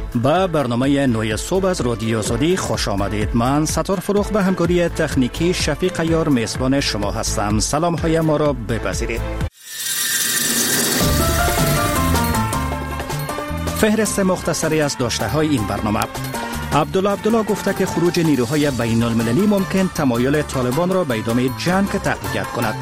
با برنامه نوی صبح از رادیو آزادی خوش آمدید. من ستار فروخ به همکاری تکنیکی شفیق عیار میزبان شما هستم. سلام های ما را بپذیرید. فهرست مختصری از داشته های این برنامه. عبدالله گفته که خروج نیروهای بین المللی ممکن تمایل طالبان را به ادامه جنگ تقویت کند.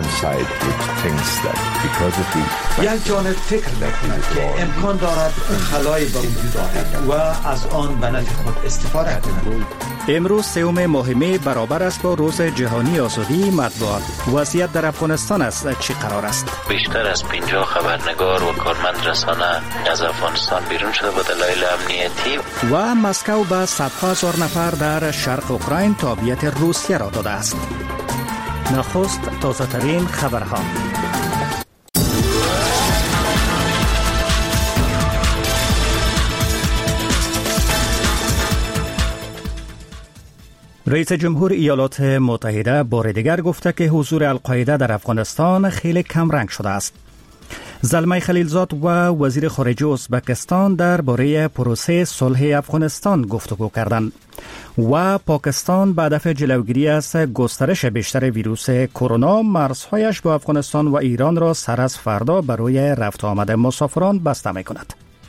یک جانب فکر می‌کند که امکان دارد خلایی به وجود آید و از آن به نفع خود استفاده کند. امروز 3 ماه می برابر است با روز جهانی آزادی مطبوعات. وضعیت در افغانستان است چی قرار است؟ بیشتر از 50 خبرنگار و کارمند رسانه از افغانستان بیرون شده به دلایل امنیتی. و مسکو به صدها هزار نفر در شرق اوکراین تابعیت روسیه را داده است. نخست تازه ترین خبرها. رئیس جمهور ایالات متحده بار دیگر گفته که حضور القاعده در افغانستان خیلی کم رنگ شده است. زلمه خلیلزاد و وزیر خارجه ازبکستان درباره پروسه صلح افغانستان گفتگو کردند و پاکستان به هدف جلوگیری از گسترش بیشتر ویروس کرونا مرزهایش با افغانستان و ایران را سر از فردا برای رفت و آمد مسافران بسته می‌کند.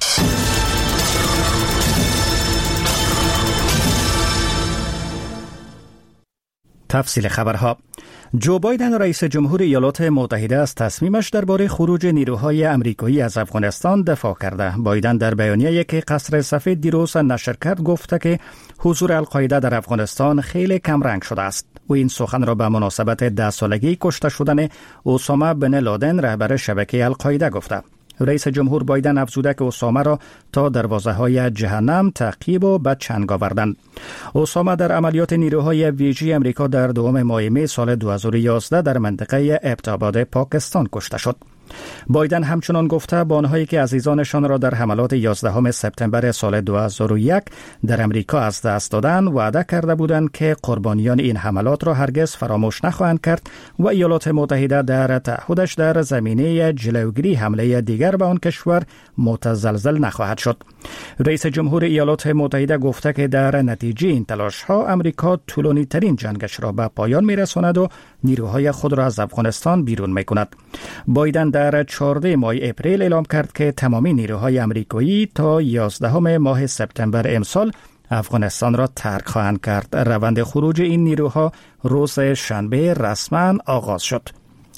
تفصیل خبرها. جو بایدن رئیس جمهور ایالات متحده از تصمیمش درباره خروج نیروهای امریکایی از افغانستان دفاع کرده. بایدن در بیانیه‌ای که قصر سفید دیروز نشر کرد گفته که حضور القاعده در افغانستان خیلی کم رنگ شده است. او این سخن را به مناسبت 10 سالگی کشته شدن اسامه بن لادن رهبر شبکه القاعده گفته. رئیس جمهور بایدن افزوده که اسامه را تا دروازه‌های جهنم تعقیب و به چنگ آوردند. اسامه در عملیات نیروهای ویژه امریکا در 2 ماه می سال 2011 در منطقه ابتاباد پاکستان کشته شد. بایدن همچنان گفته با آنهایی که عزیزانشان را در حملات 11 سپتامبر سال 2001 در امریکا از دست دادند وعده کرده بودند که قربانیان این حملات را هرگز فراموش نخواهند کرد و ایالات متحده در تعهدش در زمینه جلوگیری حمله دیگر به آن کشور متزلزل نخواهد شد. رئیس جمهور ایالات متحده گفته که در نتیجه این تلاش‌ها امریکا طولانی ترین جنگش را به پایان می‌رساند و نیروهای خود را از افغانستان بیرون می‌کند. بایدن در 14 ماه اپریل اعلام کرد که تمامی نیروهای امریکایی تا 11 ماه سپتامبر امسال افغانستان را ترک خواهند کرد. روند خروج این نیروها روز شنبه رسما آغاز شد.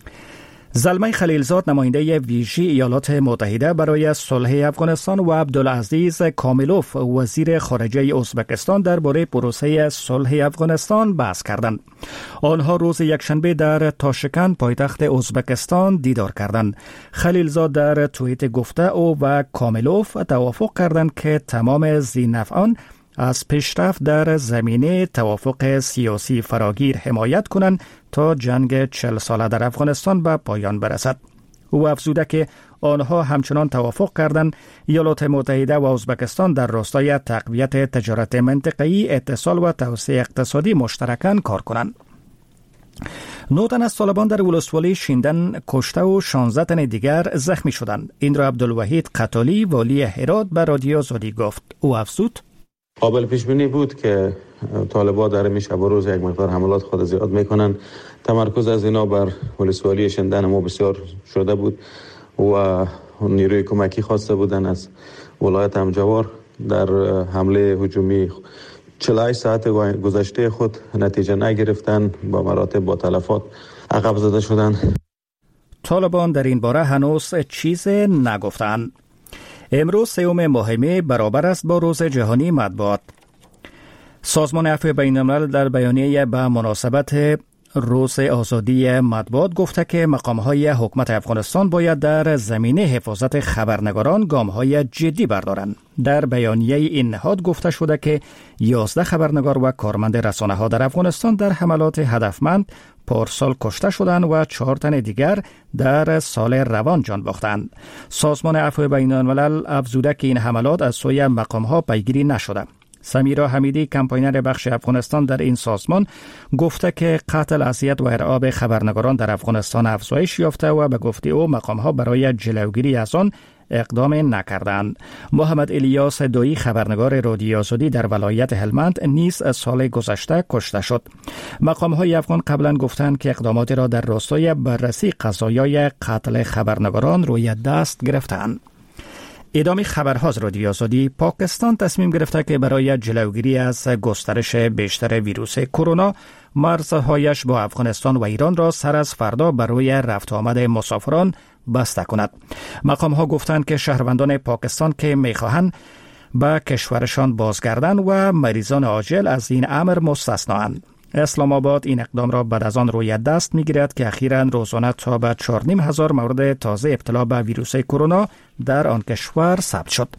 زلمه خلیلزاد نماینده ویژه ایالات متحده برای صلح افغانستان و عبدالعزیز کاملوف وزیر خارجه ازبکستان درباره پروسه صلح افغانستان بحث کردند. آنها روز یکشنبه در تاشکند پایتخت ازبکستان دیدار کردند. خلیلزاد در توییت گفته او و کاملوف توافق کردند که تمام ذی‌نفعان از پیشرفت در زمینه توافق سیاسی فراگیر حمایت کنند تا جنگ 40 ساله در افغانستان به پایان برسد. او افزوده که آنها همچنان توافق کردند ایالات متحده و ازبکستان در راستای تقویت تجارت منطقه‌ای، اتصال و توسعه اقتصادی مشترکاً کار کنند. 9 تن از طالبان در ولسوالی شیندن کشته و 16 تن دیگر زخمی شدند. این را عبدالوحید قتالی والی هرات به رادیو آزادی گفت. او افزود قابل پیش بینی بود که طالبان در این شب و روز یک مقدار حملات خود زیاد میکنن. تمرکز از اینا بر ولسوالی شیندن ما بسیار شده بود و نیروی کمکی خواسته بودن از ولایت همجوار. در حمله هجومی 48 ساعت گذشته خود نتیجه نگرفتن، با مراتب با تلفات عقب زده شدند. طالبان در این باره هنوز چیز نگفتند. امروز 3 ماه می برابر است با روز جهانی مطبوعات. سازمان عفو بین الملل در بیانیه به مناسبت روز آزادی مطبوعات گفته که مقام‌های حکومت افغانستان باید در زمینه حفاظت خبرنگاران گام‌های جدی بردارند. در بیانیه این نهاد گفته شده که 11 خبرنگار و کارمند رسانه‌ها در افغانستان در حملات هدفمند پارسال کشته شدند و 4 تن دیگر در سال روان جان باختند. سازمان عفو بین الملل افزوده که این حملات از سوی مقام‌ها پیگیری نشده. سمیرا حمیدی کمپاینر بخش افغانستان در این سازمان گفته که قتل، اذیت و ارعاب خبرنگاران در افغانستان افزایش یافته و به گفته او مقام‌ها برای جلوگیری از آن اقدام نکردند. محمد الیاس دویی خبرنگار رادیو آزادی در ولایت هلمند نیز سال گذشته کشته شد. مقام‌های افغان قبلا گفتند که اقداماتی را در راستای بررسی قضایای قتل خبرنگاران روی دست گرفتند. ادامه خبرها از رادیو آزادی. پاکستان تصمیم گرفته که برای جلوگیری از گسترش بیشتر ویروس کرونا مرزهایش با افغانستان و ایران را سر از فردا برای رفت آمد مسافران بسته کند. مقام‌ها گفتند که شهروندان پاکستان که می‌خواهند به کشورشان بازگردند و مریضان عاجل از این امر مستثنااند. اسلام آباد این اقدام را بعد از آن روی دست می‌گیرد که اخیراً روزانه تا به 4,500 مورد تازه ابتلا به ویروس کرونا در آن کشور ثبت شد.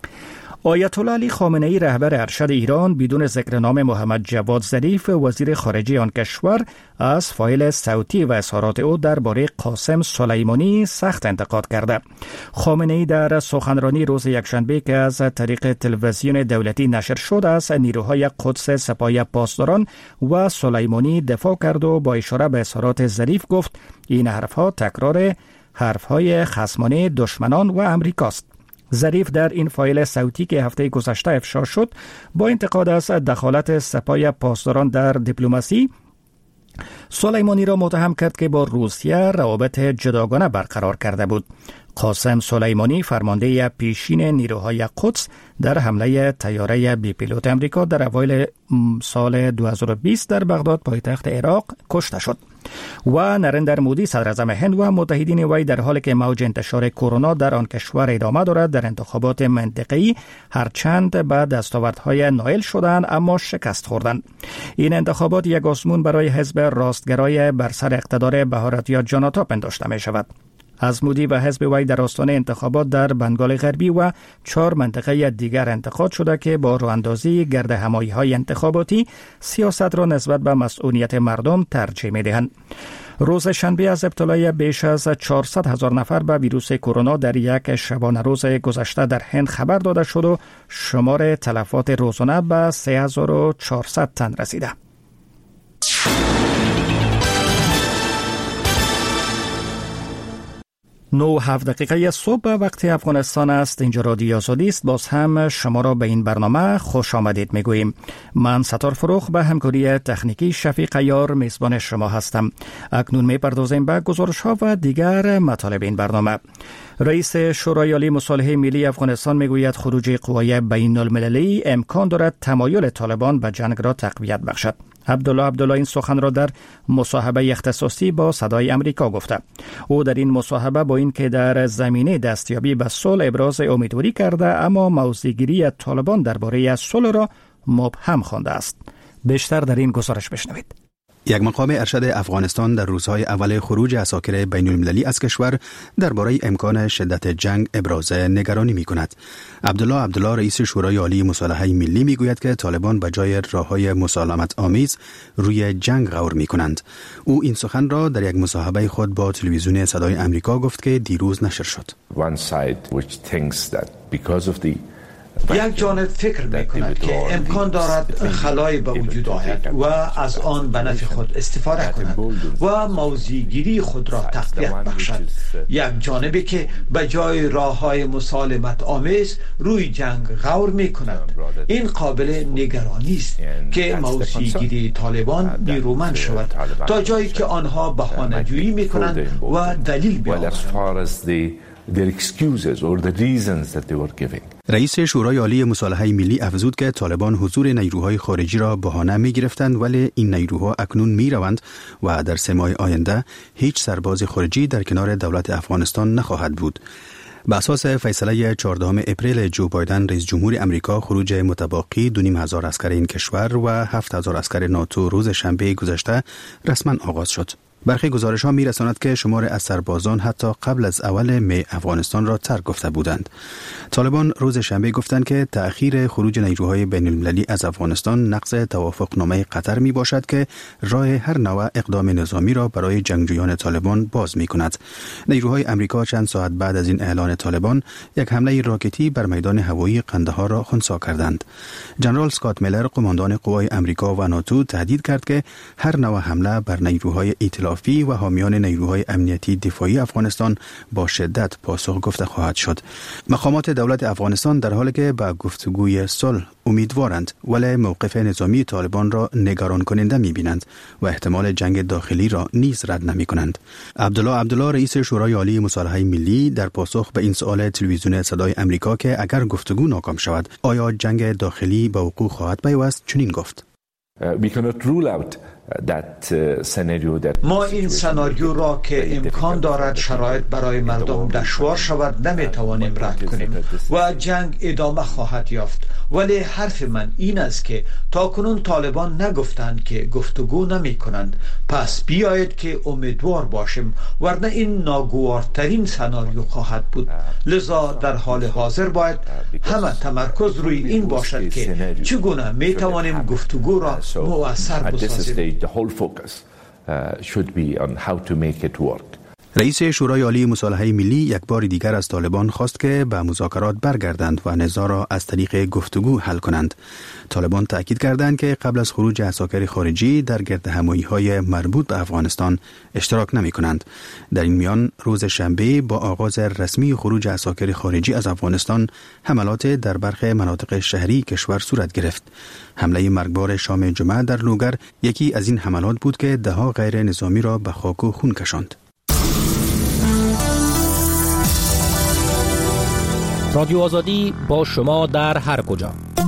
آیت الله علی خامنه‌ای رهبر ارشد ایران بدون ذکر نام محمد جواد ظریف وزیر خارجه آن کشور از فایل صوتی و اظهارات او درباره قاسم سلیمانی سخت انتقاد کرده. خامنه‌ای در سخنرانی روز یکشنبه که از طریق تلویزیون دولتی نشر شد از نیروهای قدس سپاه پاسداران و سلیمانی دفاع کرد و با اشاره به اظهارات ظریف گفت این حرفها تکرار حرفهای خصمانه دشمنان و امریکاست. ظریف در این فایل صوتی که هفته گذشته افشا شد با انتقاد از دخالت سپاه پاسداران در دیپلماسی سلیمانی را متهم کرد که با روسیه روابط جداگانه برقرار کرده بود. قاسم سلیمانی فرمانده پیشین نیروهای قدس در حمله طیاره بی پیلوت امریکا در اوایل سال 2020 در بغداد پایتخت عراق کشته شد و نریندر مودی صدر اعظم هند و متحدین وی در حالی که موج انتشار کرونا در آن کشور ادامه دارد در انتخابات منطقه‌ای هرچند به دستاوردهای نائل شدند اما شکست خوردند. این انتخابات یک آزمون برای حزب راستگرای بر سر اقتدار بهارتیا جاناتا پنداشته می شود. از مودی و حزب وی در آستان انتخابات در بنگال غربی و 4 منطقه دیگر انتقاد شده که با راه‌اندازی گرد همایی‌های انتخاباتی سیاست را نسبت به مسئولیت مردم ترجیح می‌دهند. روز شنبه از ابتلای بیش از 400,000 نفر به ویروس کرونا در یک شبانه روز گذشته در هند خبر داده شد و شمار تلفات روزانه به 3400 تن رسیده. 9:07 صبح وقت افغانستان است. اینجا رادیو آزادی است. باز هم شما را به این برنامه خوش آمدید میگوییم. من ستار فروخ به همکاری تکنیکی شفیق عیار میزبان شما هستم. اکنون میپردازیم به گزارش‌ها و دیگر مطالب این برنامه. رئیس شورای عالی مصالحه ملی افغانستان میگوید خروج قوای بین المللی امکان دارد تمایل طالبان به جنگ را تقویت بخشد. عبدالله این سخن را در مصاحبه اختصاصی با صدای امریکا گفته. او در این مصاحبه با اینکه در زمینه دستیابی به صلح ابراز امیدواری کرده اما موضع‌گیری طالبان درباره صلح را مبهم خوانده است. بیشتر در این گزارش بشنوید. یک مقام ارشد افغانستان در روزهای اول خروج عساکر بین المللی از کشور درباره امکان شدت جنگ ابراز نگرانی می کند. عبدالله رئیس شورای عالی مصالحه ملی می گوید که طالبان به جای راه‌های مسالمت آمیز روی جنگ غور می کنند. او این سخن را در یک مصاحبه خود با تلویزیون صدای امریکا گفت که دیروز نشر شد. یک جانب فکر می‌کند که امکان دارد خلایی به وجود آید و از آن به نفع خود استفاده کند و موضع‌گیری خود را تقویت بخشد. یک جانبی که به جای راه‌های مسالمت آمیز روی جنگ غور می‌کند. این قابل نگرانی است که موضع‌گیری طالبان نیرومند شود تا جایی که آنها بهانه‌جویی می‌کنند و دلیل بیاورند. رئیس شورای عالی مصالحه ملی افزود که طالبان حضور نیروهای خارجی را بهانه می گرفتند ولی این نیروها اکنون می روند و در 3 ماه آینده هیچ سرباز خارجی در کنار دولت افغانستان نخواهد بود. به اساس فیصله 14 اپریل جو بایدن رئیس جمهور امریکا خروج متباقی 2,500 عسکر این کشور و 7,000 عسکر ناتو روز شنبه گذشته رسما آغاز شد. برخی گزارش‌ها می‌رساند که شمار از سربازان حتی قبل از اول می افغانستان را ترک گفته بودند. طالبان روز شنبه گفتند که تأخیر خروج نیروهای بین‌المللی از افغانستان نقض توافقنامه قطر میباشد که راه هر نوع اقدام نظامی را برای جنگجویان طالبان باز می‌کند. نیروهای امریکا چند ساعت بعد از این اعلان طالبان یک حمله راکتی بر میدان هوایی قندهار را خنثی کردند. ژنرال اسکات میلر قماندان قوای امریکا و ناتو تهدید کرد که هر نوع حمله بر نیروهای ائتلاف ائتلافی و حامیان نیروهای امنیتی دفاعی افغانستان با شدت پاسخ گفته خواهد شد. مقامات دولت افغانستان در حالی که به گفتگوی صلح امیدوارند ولی موقف نظامی طالبان را نگران کننده می‌بینند و احتمال جنگ داخلی را نیز رد نمی‌کنند. عبدالله رئیس شورای عالی مصالحه ملی در پاسخ به این سوال تلویزیون صدای امریکا که اگر گفتگو ناکام شود آیا جنگ داخلی به وقوع خواهد پیوست چنین گفت: ما این سناریو را که امکان دارد شرایط برای مردم دشوار شود نمیتوانیم رد کنیم و جنگ ادامه خواهد یافت. ولی حرف من این است که تاکنون طالبان نگفتند که گفتگو نمی کنند، پس بیایید که امیدوار باشیم، ورنه این ناگوارترین سناریو خواهد بود. لذا در حال حاضر باید همه تمرکز روی این باشد که چگونه می توانیم گفتگو را مؤثر بسازیم. رئیس شورای عالی مصالحه ملی یک بار دیگر از طالبان خواست که به مذاکرات برگردند و نزاع را از طریق گفتگو حل کنند. طالبان تأکید کردند که قبل از خروج عساکر خارجی در گردهمایی‌های مربوط به افغانستان اشتراک نمی کنند. در این میان روز شنبه با آغاز رسمی خروج عساکر خارجی از افغانستان حملات در برخی مناطق شهری کشور صورت گرفت. حمله مرگبار شام جمعه در لوگر یکی از این حملات بود که ده‌ها غیر نظامی را به خاک و خون کشاند. رادیو آزادی با شما در هر کجا.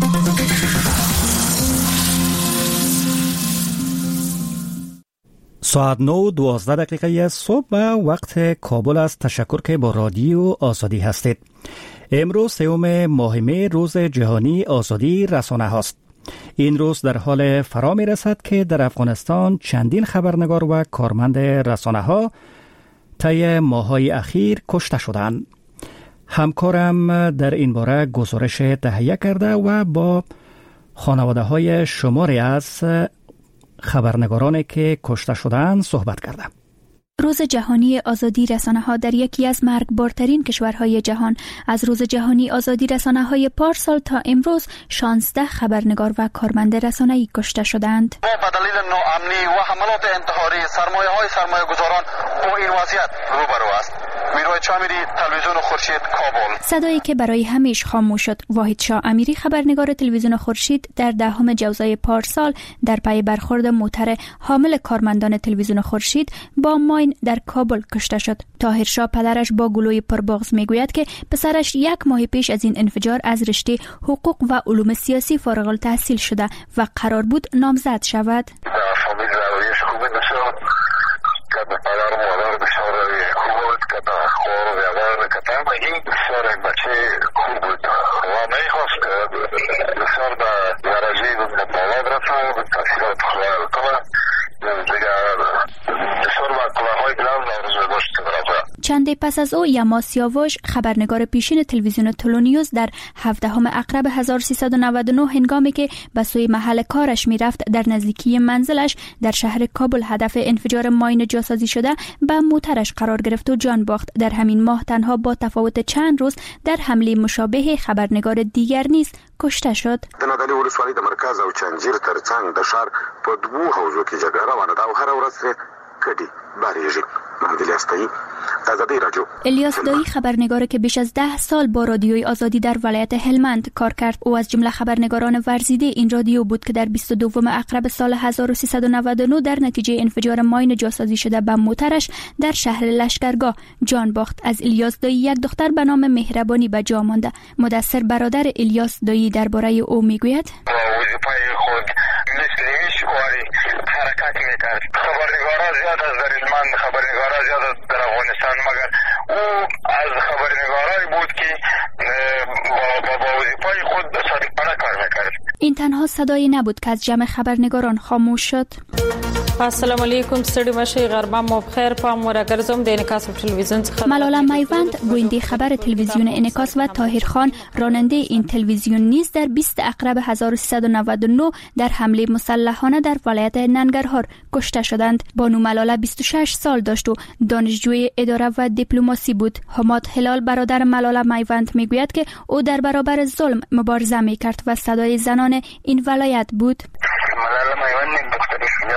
ساعت 9:12 صبح و وقت کابل است. تشکر که با رادیو آزادی هستید. امروز سوم ماه می روز جهانی آزادی رسانه هاست. این روز در حال فرا می رسد که در افغانستان چندین خبرنگار و کارمند رسانه ها طی ماه‌های اخیر کشته شدند. همکارم در این باره گزارش تهیه کرده و با خانواده های شماری از خبرنگارانی که کشته شدند صحبت کرده. روز جهانی آزادی رسانه‌ها در یکی از مرگبارترین کشورهای جهان از روز جهانی آزادی رسانه‌های پارسال تا امروز 16 خبرنگار و کارمند رسانه‌ای کشته شدند. به دلیل ناامنی و حملات انتحاری سرمایه‌گذاران با این وضعیت روبرو است. میروی چامیری، تلویزیون خورشید، کابل. صدایی که برای همیشه خاموش شد. واحد شاه امیری خبرنگار تلویزیون خورشید در 10 جوزای پارسال در پی برخورد موتر حامل کارمندان تلویزیون خورشید با ماین در کابل کشته شد. طاهر شاه پدرش با گلوی پربغض میگوید که پسرش 1 ماه پیش از این انفجار از رشته حقوق و علوم سیاسی فارغ التحصیل شده و قرار بود نامزد شود. چندی پس از او یما سیاوش خبرنگار پیشین تلویزیون تلونیوز در 17 اکرب 1399 هنگامی که به سوی محل کارش میرفت در نزدیکی منزلش در شهر کابل هدف انفجار ماین جاسازی شده به موترش قرار گرفت و جان باخت. در همین ماه تنها با تفاوت چند روز در حمله مشابه خبرنگار دیگر نیز کشته شد. د نادعلي ولسوالۍ د مرکز او چنجیر ترڅنګ د ښار په 2 حوزو کې جګړه روانه ده او هر ورځ ترې کډي باریږي. الیاس دایی خبرنگار که بیش از 10 سال با رادیوی آزادی در ولایت هلمند کار کرد. او از جمله خبرنگاران ورزیده این رادیو بود که در 22 اکرب سال 1399 در نتیجه انفجار ماین جاسازی شده به موترش در شهر لشکرگاه جان باخت. از الیاس دایی یک دختر به نام مهربانی به جا مانده. مدثر برادر الیاس دایی درباره او میگوید: حرکت میکرد. خبرنگارا زیاد از در هلمند، خبرنگارا زیاد از در افغانستان، مگر او از خبرنگارایی بود که با وظیفه خود صادقانه کار میکرد. این تنها صدایی نبود که از جمع خبرنگاران خاموش شد. السلام علیکم، ستړي مشي، غربه مو بخیر. پام ورګرځم د انعکاس تلویزیون څخه. ملاله میوند گوینده خبر تلویزیون انعکاس و طاهر خان راننده این تلویزیون نیز در 20 اکرب 1399 در حمله مسلحانه در ولایت ننگرهار کشته شدند. بانو ملاله 26 سال داشت و دانشجوی اداره و دیپلماسی بود. حماد هلال برادر ملاله میوند میگوید که او در برابر ظلم مبارزه میکرد و صدای زنان این ولایت بود. ملاله میوند دختر شجاع بود.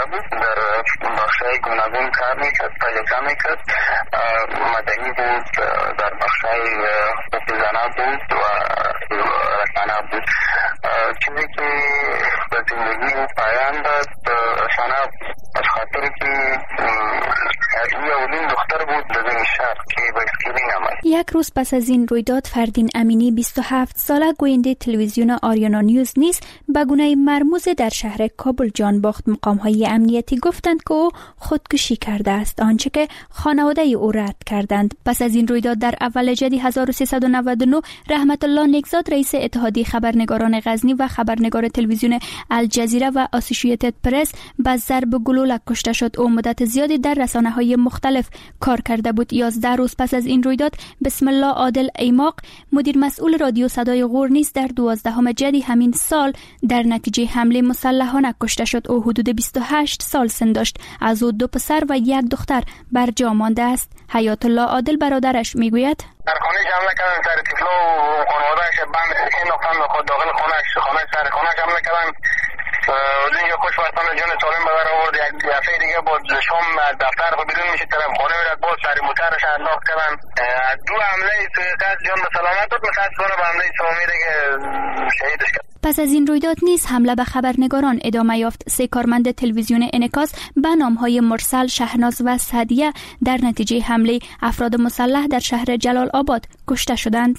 در بخش‌های گوناگون کار میکرد، پلیسا میکرد، مدنی بود، در بخش‌های حقوق زنان بود و رسانه بود. چیزی که به زندگی پایان داد رسانه از خاطر که این اولین دختر بود در این شهر که به اسکرین آمد. یک روز پس از این رویداد فردین امینی 27 ساله گوینده تلویزیون آریانا نیوز نیز به گونه مرموز در شهر کابل جان باخت. مقام‌های امنیتی گفتند که او خودکشی کرده است، آنچه که خانواده او رد کردند. پس از این رویداد در اول جدی 1399 رحمت الله نیکزاد رئیس اتحادیه خبرنگاران غزنی و خبرنگار تلویزیون الجزیره و اسوسییتد پرس با ضرب گلوله کشته شد. او مدت زیادی در رسانه‌های مختلف کار کرده بود. 11 روز پس از این رویداد بسم الله عادل ایماق مدیر مسئول رادیو صدای غور نیز در 12 جدی همین سال در نتیجه حمله مسلحانه کشته شد. او حدود 28 سال سن داشت. از او 2 پسر و 1 دختر بر جا مانده است. حیات الله عادل برادرش میگوید در خانه حمله کردن سر طفل و خانواده‌اش بند انداختن به خود داخل خانه سر خانه‌اش حمله کردن. اینجا خوشبختانه جان سالم به در آورد. یک دفعه دیگه با شام دفتر خود بیرون میشه طرف خانه میرد باز سر موترش انداخت کردن. 2 حمله سویقت جان به سلامت داد. متاسفانه به حمله سومی دیگه شهیدش کرد. پس از این رویداد نیز حمله به خبرنگاران ادامه یافت. 3 کارمند تلویزیون انعکاس به نام‌های مرسل، شهناز و سعدیه در نتیجه حمله افراد مسلح در شهر جلال آباد کشته شدند.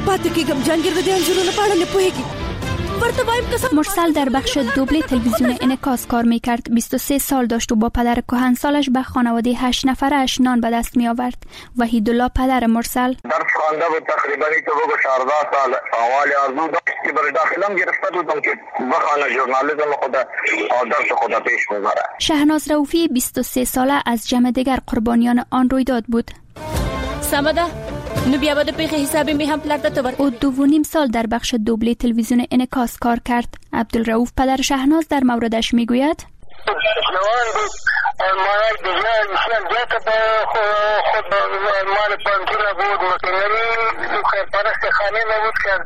مرسل در بخش دوبله تلویزیون انعکاس کار میکرد. 23 سال داشت و با پدر کهنسالش به خانواده 8 نفرش نان به دست می آورد. وحیدالله پدر مرسل درس خوانده بود، تقریبا تو بگو 14 سال. اول آرزو داشت که برای داخلم گرفته بودم که بخوانه ژورنالیسم خود درس خود پیش ببره. شهناز رؤوفی 23 ساله از جمع دیگر قربانیان آن رویداد بود. سمده نو بیا بده پیخ حسابی می هم پلرده تو بر. او 2.5 سال در بخش دوبله تلویزیون انعکاس کار کرد. عبدالرؤوف پدر شهناز در موردش میگوید نوان بود مالک دیگه ایشان جات با خود مال بانکیره بود مکنری خیرپرست خانه نبود که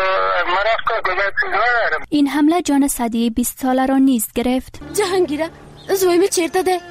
مرافت که دیگه چیز ندارم. این حمله جان سعدیه 20 ساله را نیز گرفت. جهانگیره زویمی چیرته ده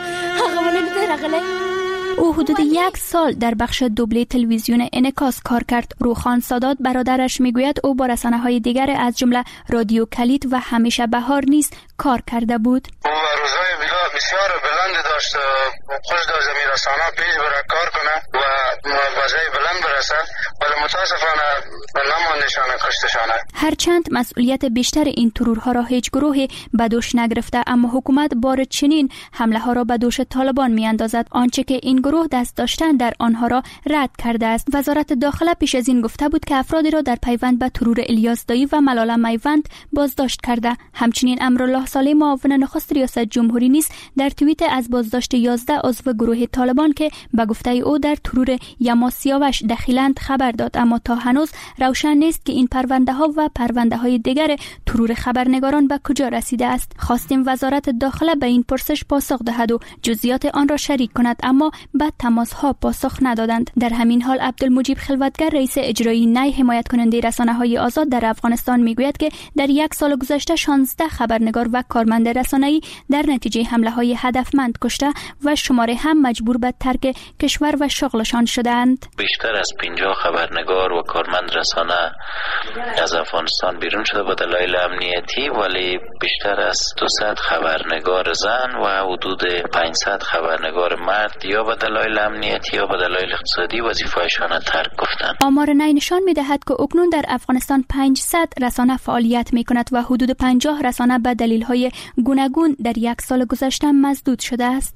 آقا منه میده رغله. او حدود 1 سال در بخش دوبله تلویزیون انعکاس کار کرد. روخان سادات برادرش میگوید او با رسانه‌های دیگر از جمله رادیو کلید و همیشه بهار نیز کار کرده بود. او روزهای بسیار بلند داشت، خوش داشت زمین رسانه پیش برای کار کنه و وضعی بلند برسه، ولی متاسفانه نماندشانه کشتشانه. هرچند مسئولیت بیشتر این ترورها را هیچ گروهی به دوش نگرفته، اما حکومت بار چنین حمله ها را به دوش طالبان می اندازد. آنچه که این گروه دست داشتن در آنها را رد کرده است. وزارت داخله پیش از این گفته بود که افرادی را در پیوند به ترور الیاس دایی و ملاله میوند بازداشت کرده. همچنین امرالله صالح معاون نخست ریاست جمهوری نیز در توییت از بازداشت 11 عضو گروه طالبان که به گفته او در ترور یما سیاوش دخیلند خبر داد، اما تا هنوز روشن نیست که این پرونده ها و پرونده های دیگر ترور خبرنگاران به کجا رسیده است. خواستیم وزارت داخله به این پرسش پاسخ دهد و جزئیات آن را شریک کند، اما بعد تماس ها پاسخ ندادند. در همین حال عبدالمجید خلوتگر رئیس اجرایی نی حمایت کننده رسانه های آزاد در افغانستان میگوید که در 1 سال گذشته 16 خبرنگار و کارمند رسانه‌ای در نتیجه حمله های هدفمند کشته و شماره هم مجبور به ترک کشور و شغلشان شدند. بیشتر از 50 خبرنگار و کارمند رسانه از افغانستان بیرون شده به دلایل امنیتی، ولی بیشتر از 200 خبرنگار زن و حدود 500 خبرنگار مرد یا به دلایل امنیتی یا به دلایل اقتصادی وظیفه‌شان را ترک گفتند. آمار نی نشان می‌دهد که اکنون در افغانستان 500 رسانه فعالیت می‌کند و حدود 50 رسانه به دلیل‌های گوناگون در 1 سال گذشته مسدود شده است.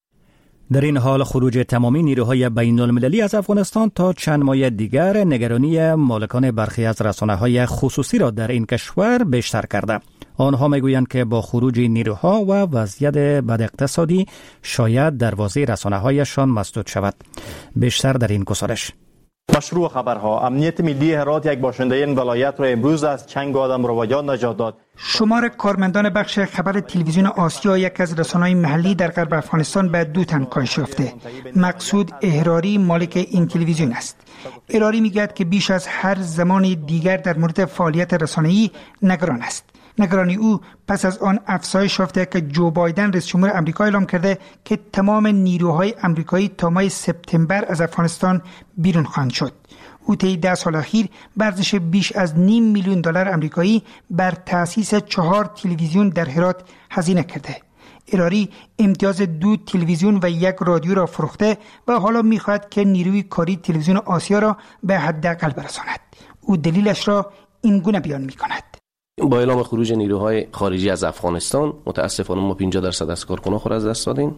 در این حال خروج تمامی نیروهای بین‌المللی از افغانستان تا چند ماه دیگر نگرانی مالکان برخی از رسانه‌های خصوصی را در این کشور بیشتر کرده. آنها میگویند که با خروج نیروها و وضعیت بد اقتصادی شاید دروازه رسانه‌هایشان مسدود شود. بیشتر در این گزارش. مشروع خبرها. امنیت ملی هرات یک باشنده این ولایت را امروز از چنگ آدم روایان نجات داد. شمار کارمندان بخش خبر تلویزیون آسیا، یک از رسانه‌های محلی در غرب افغانستان، به 2 تن کاهش یافته. مقصود احراری مالک این تلویزیون است. احراری میگوید که بیش از هر زمان دیگر در مورد فعالیت رسانه‌ای نگران است. نگرانی او پس از آن افزایش یافته که جو بایدن رئیس جمهور آمریکا اعلام کرده که تمام نیروهای آمریکایی تا ماه سپتامبر از افغانستان بیرون خواهند شد. او طی 10 سال اخیر ارزش بیش از $500 میلیون آمریکایی بر تأسیس 4 تلویزیون در هرات هزینه کرده. ایراری امتیاز 2 تلویزیون و 1 رادیو را فروخته و حالا می‌خواهد که نیروی کاری تلویزیون آسیا را به حداقل برساند. او دلیلش را این گونه بیان می‌کند: با اعلام خروج نیروهای خارجی از افغانستان متاسفانه ما 50% از کارکنان خود از دست دادیم.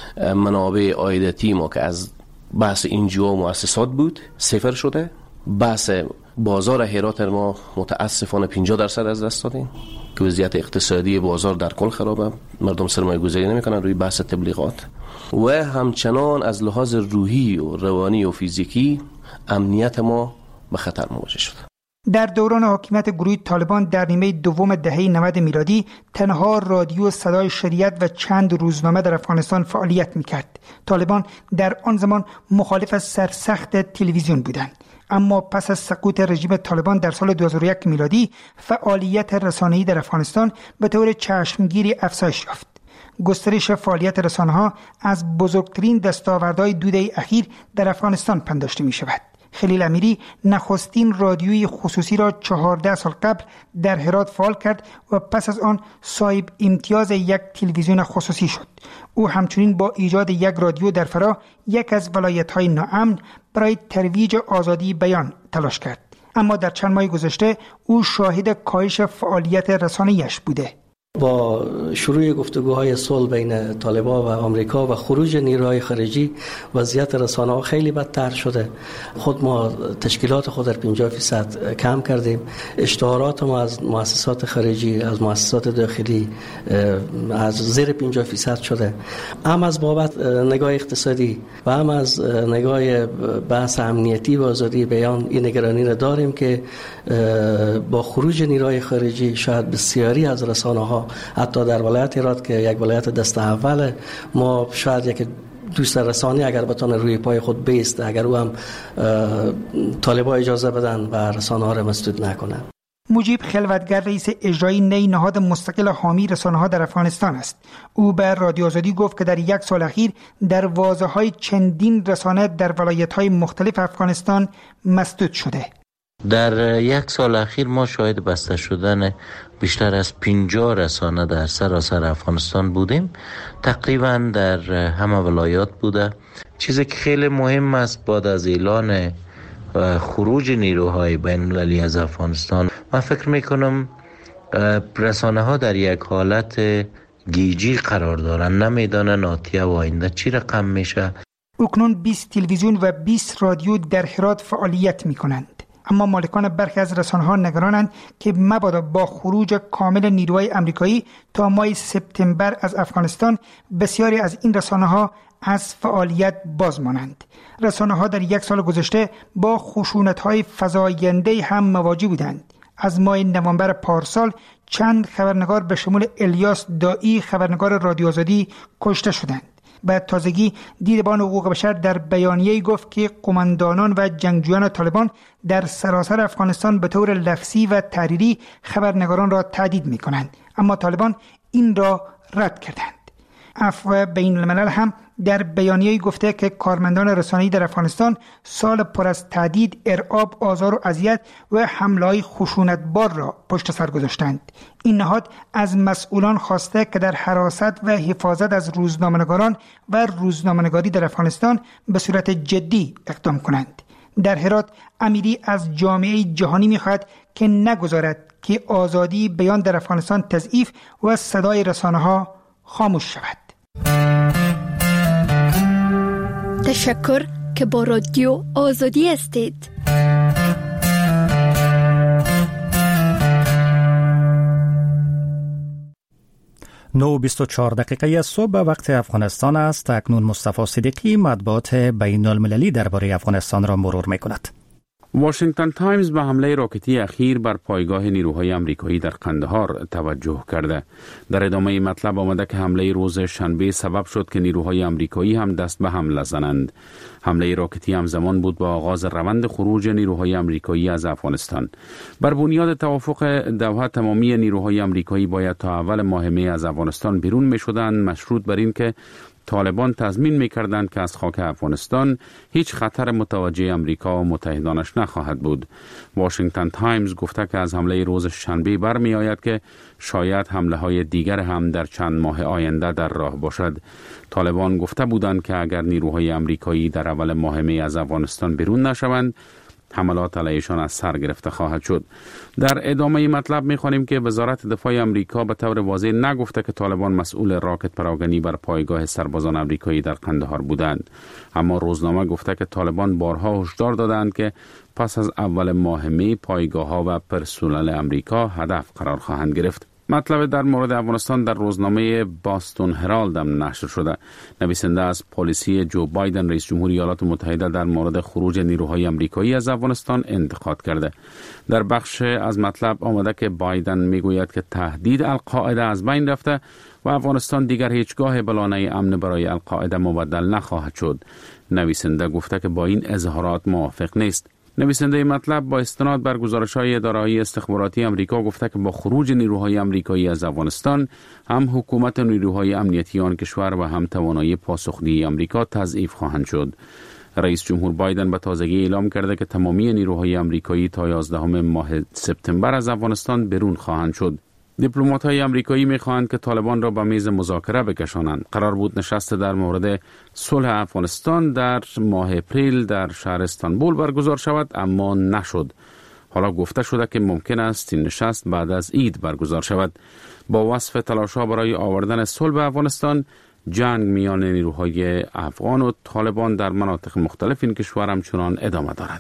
منابع عایداتی ما که از بحث انجیو و مؤسسات بود صفر شده. بحث بازار هرات ما متاسفانه 50% از دست دادیم که وضعیت اقتصادی بازار در کل خرابه. مردم سرمایه گذاری نمی‌کنن روی بحث تبلیغات و همچنان از لحاظ روحی و روانی و فیزیکی امنیت ما به خطر مواجه شد. در دوران حاکمیت گروه طالبان در نیمه دوم دهه 90 میلادی تنها رادیو صدای شریعت و چند روزنامه در افغانستان فعالیت میکرد. طالبان در آن زمان مخالف سرسخت تلویزیون بودند، اما پس از سقوط رژیم طالبان در سال 2001 میلادی فعالیت رسانه‌ای در افغانستان به طور چشمگیری افزایش یافت. گسترش فعالیت رسانه‌ها از بزرگترین دستاوردهای 2 دهه اخیر در افغانستان پنداشته می‌شود. خلیل امیری نخستین رادیوی خصوصی را 14 سال قبل در هرات فعال کرد و پس از آن صاحب امتیاز 1 تلویزیون خصوصی شد. او همچنین با ایجاد 1 رادیو در فرا، یک از ولایت‌های ناامن، برای ترویج آزادی بیان تلاش کرد. اما در چند ماه گذشته او شاهد کاهش فعالیت رسانه‌ایش بوده. با شروع گفتگوهای صلح بین طالبان و آمریکا و خروج نیروهای خارجی وضعیت رسانه‌ها خیلی بدتر شده. خود ما تشکیلات خود در 50% کم کردیم. اشتهارات ما از مؤسسات خارجی، از مؤسسات داخلی از زیر 50% شده. هم از بابت نگاه اقتصادی و هم از نگاه بحث امنیتی و آزادی بیان این نگرانی را داریم که با خروج نیروهای خارجی شاید بسیاری از رسانه‌ها حتی در ولایت هرات که یک ولایت دست اول، ما شاید یک دوست رسانی اگر بتونه روی پای خود بیست، اگر او هم طالبان اجازه بدن و رسانه ها را مسدود نکنن. مجیب خلوتگر رئیس اجرایی نی نهاد مستقل حامی رسانه‌ها در افغانستان است. او به رادیو آزادی گفت که در 1 سال اخیر دروازه‌های چندین رسانه در ولایت‌های مختلف افغانستان مسدود شده. در 1 سال اخیر ما شاهد بسته شدن بیشتر از 50 رسانه در سراسر افغانستان بودیم، تقریبا در همه ولایات بوده. چیزی که خیلی مهم است بعد از اعلان خروج نیروهای بین المللی از افغانستان، من فکر میکنم رسانه ها در یک حالت گیجی قرار دارن، نمیدانن آتیه و آینده چی رقم میشه. اکنون 20 تلویزیون و 20 رادیو در هرات فعالیت میکنند، اما مالکان برخی از رسانه‌ها نگرانند که مبادا با خروج کامل نیروهای آمریکایی تا ماه سپتامبر از افغانستان بسیاری از این رسانه‌ها از فعالیت باز مانند. رسانه‌ها در 1 سال گذشته با خشونت‌های فزاینده هم مواجه بودند. از ماه نوامبر پارسال چند خبرنگار به شمول الیاس دایی خبرنگار رادیو آزادی کشته شدند. به تازگی دیدبان حقوق بشر در بیانیه‌ای گفت که قماندانان و جنگجویان طالبان در سراسر افغانستان به طور لفظی و تحریری خبرنگاران را تهدید می‌کنند، اما طالبان این را رد کردند. عفو بین الملل هم در بیانیه‌ای گفته که کارمندان رسانه‌ای در افغانستان سال پر از تهدید، ارعاب، آزار و اذیت و حمله‌های خشونت‌بار را پشت سر گذاشتند. این نهاد از مسئولان خواسته که در حراست و حفاظت از روزنامه‌نگاران و روزنامه‌نگاری در افغانستان به صورت جدی اقدام کنند. در هرات امیری از جامعه جهانی می‌خواهد که نگذارد که آزادی بیان در افغانستان تضعیف و صدای رسانه‌ها خاموش شود. تشکر که با رادیو آزادی هستید. 9:24 صبح به وقت افغانستان است. اکنون مصطفی صدیقی مطبوعات بین المللی درباره افغانستان را مرور می‌کند. واشنگتن تایمز به حمله راکتی اخیر بر پایگاه نیروهای آمریکایی در قندهار توجه کرده. در ادامه مطلب آمده که حمله روز شنبه سبب شد که نیروهای آمریکایی هم دست به حمله زنند. حمله راکتی همزمان بود با آغاز روند خروج نیروهای آمریکایی از افغانستان. بر بنیاد توافق دوحه تمامی نیروهای آمریکایی باید تا اول ماه می از افغانستان بیرون می شدند، مشروط بر این که طالبان تضمین می‌کردند که از خاک افغانستان هیچ خطر متوجه امریکا و متحدانش نخواهد بود. واشنگتن تایمز گفته که از حمله روز شنبه برمی آید که شاید حمله‌های دیگر هم در چند ماه آینده در راه باشد. طالبان گفته بودند که اگر نیروهای امریکایی در اول ماه می از افغانستان بیرون نشوند، حملات علیهشان از سر گرفته خواهد شد. در ادامه مطلب می‌خوانیم که وزارت دفاع آمریکا به طور واضح نگفته که طالبان مسئول راکت پراگنی بر پایگاه سربازان آمریکایی در قندهار بودند، اما روزنامه گفته که طالبان بارها هشدار دادند که پس از اول ماه می پایگاه‌ها و پرسنل آمریکا هدف قرار خواهند گرفت. مطلب در مورد افغانستان در روزنامه باستون هرالد هم نشر شده. نویسنده از پالیسی جو بایدن رئیس جمهوری ایالات متحده در مورد خروج نیروهای آمریکایی از افغانستان انتقاد کرده. در بخش از مطلب آمده که بایدن میگوید که تهدید القاعده از بین رفته و افغانستان دیگر هیچگاه بلانه امن برای القاعده مبدل نخواهد شد. نویسنده گفته که با این اظهارات موافق نیست. نویسنده مطلب با استناد بر گزارش‌های اداره‌های استخباراتی آمریکا گفته که با خروج نیروهای آمریکایی از افغانستان هم حکومت و نیروهای امنیتی آن کشور و هم توانایی پاسخگویی آمریکا تضعیف خواهند شد. رئیس جمهور بایدن به تازگی اعلام کرده که تمامی نیروهای آمریکایی تا 11 ماه سپتامبر از افغانستان بیرون خواهند شد. دیپلمات‌های آمریکایی می‌خواهند که طالبان را به میز مذاکره بکشانند. قرار بود نشست در مورد صلح افغانستان در ماه اپریل در شهر استانبول برگزار شود، اما نشد. حالا گفته شده که ممکن است این نشست بعد از عید برگزار شود. با وصف تلاش‌ها برای آوردن صلح به افغانستان، جنگ میان نیروهای افغان و طالبان در مناطق مختلف این کشور همچنان ادامه دارد.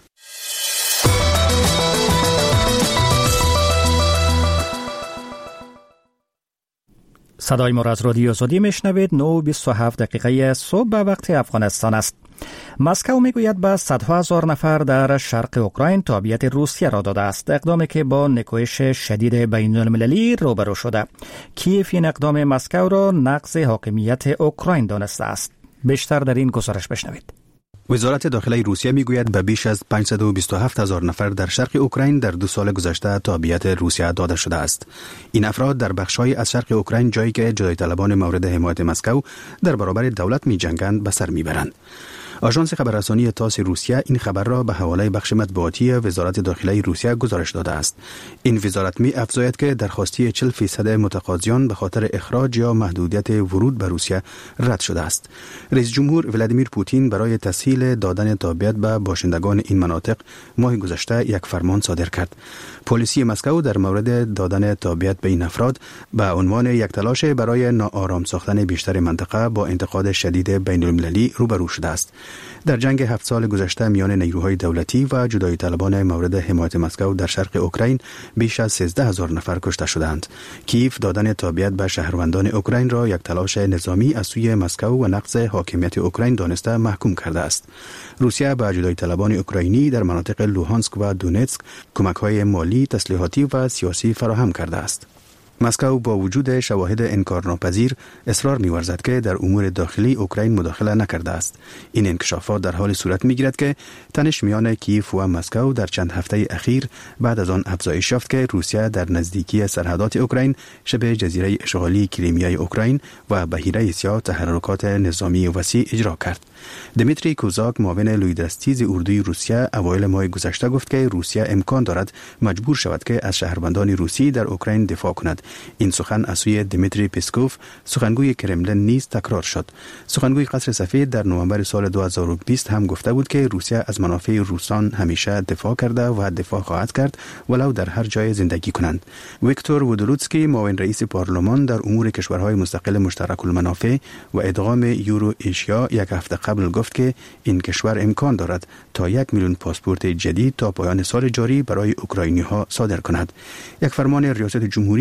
صدای ما را از رادیو آزادی میشنوید. 9:27 دقیقه صبح به وقت افغانستان است. مسکو میگوید به صدها هزار نفر در شرق اوکراین تابعیت روسیه را داده است، اقدامی که با نکوهش شدید بین المللی روبرو شده. کیف این اقدام مسکو را نقض حاکمیت اوکراین دانسته است. بیشتر در این گزارش بشنوید. وزارت داخلی روسیه میگوید به بیش از 527,000 نفر در شرق اوکراین در 2 سال گذشته تابعیت روسیه داده شده است. این افراد در بخش‌های از شرق اوکراین، جایی که جدای طلبان مورد حمایت مسکو در برابر دولت می‌جنگند، به سر میبرند. آژانس خبررسانی تاس روسیه این خبر را به حواله بخش مطبوعاتی وزارت داخلی روسیه گزارش داده است. این وزارت می افزاید که درخواستی 40% متقاضیان به خاطر اخراج یا محدودیت ورود به روسیه رد شده است. رئیس جمهور ولادیمیر پوتین برای تسهیل دادن تابعیت به باشندگان این مناطق ماه گذشته یک فرمان صادر کرد. پلیسی مسکو در مورد دادن تابعیت به این افراد به عنوان یک تلاش برای ناآرام ساختن بیشتر منطقه با انتقاد شدید بین المللی روبرو شده است. در جنگ 7 سال گذشته میان نیروهای دولتی و جدای طلبان مورد حمایت مسکو در شرق اوکراین بیش از 13,000 نفر کشته شدند. کیف دادن تابعیت به شهروندان اوکراین را یک تلاش نظامی از سوی مسکو و نقض حاکمیت اوکراین دانسته محکوم کرده است. روسیه به جدای طلبان اوکراینی در مناطق لوهانسک و دونتسک کمک‌های مالی، تسلیحاتی و سیاسی فراهم کرده است. مسکو با وجود شواهد انکارناپذیر اصرار می‌ورزد که در امور داخلی اوکراین مداخله نکرده است. این انکشافات در حال صورت می‌گیرد که تنش میان کیف و مسکو در چند هفته اخیر بعد از آن افزایش یافت که روسیه در نزدیکی سرحدات اوکراین شبه جزیره اشغالی کریمیای اوکراین و بحیره سیاه تحرکات نظامی وسیع اجرا کرد. دمیتری کوزاک، معاون لویدرستیز اردوی روسیه، اوایل ماه گذشته گفت که روسیه امکان دارد مجبور شود که از شهروندان روسی در اوکراین دفاع کند. این سخن از سوی دمیتری پسکوف، سخنگوی کرملن نیز تکرار شد. سخنگوی قصر سفید در نوامبر سال 2020 هم گفته بود که روسیه از منافع روسان همیشه دفاع کرده و دفاع خواهد کرد ولو در هر جای زندگی کنند. ویکتور وودولوتسکی، معاون رئیس پارلمان در امور کشورهای مستقل مشترک المنافع و ادغام یورو ایشیا، یک هفته قبل گفت که این کشور امکان دارد تا 1 میلیون پاسپورت جدید تا پایان سال جاری برای اوکراینی‌ها صادر کند. یک فرمان ریاست جمهوری که مالی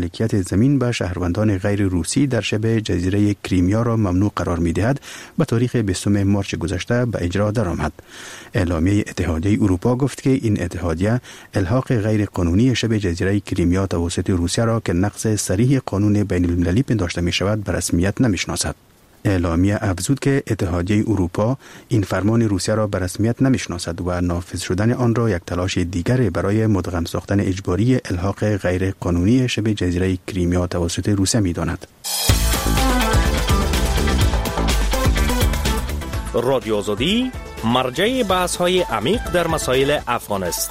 مالکیت زمین به شهروندان غیر روسی در شبه جزیره کریمیا را ممنوع قرار می‌دهد به تاریخ 20 مارس گذشته به اجرا درآمد. اعلامیه اتحادیه اروپا گفت که این اتحادیه الحاق غیر قانونی شبه جزیره کریمیا توسط روسیه را که نقض صریح قانون بین المللی پنداشته می شود به رسمیت نمی‌شناسد. اعلامیه افزود که اتحادیه اروپا این فرمان روسیه را به رسمیت نمی‌شناسد و نافذ شدن آن را یک تلاش دیگر برای مدغم ساختن اجباری الحاق غیر قانونی شبه جزیره کریمیا توسط روسیه می‌داند. رادیو آزادی مرجع بحث‌های عمیق در مسائل افغان است.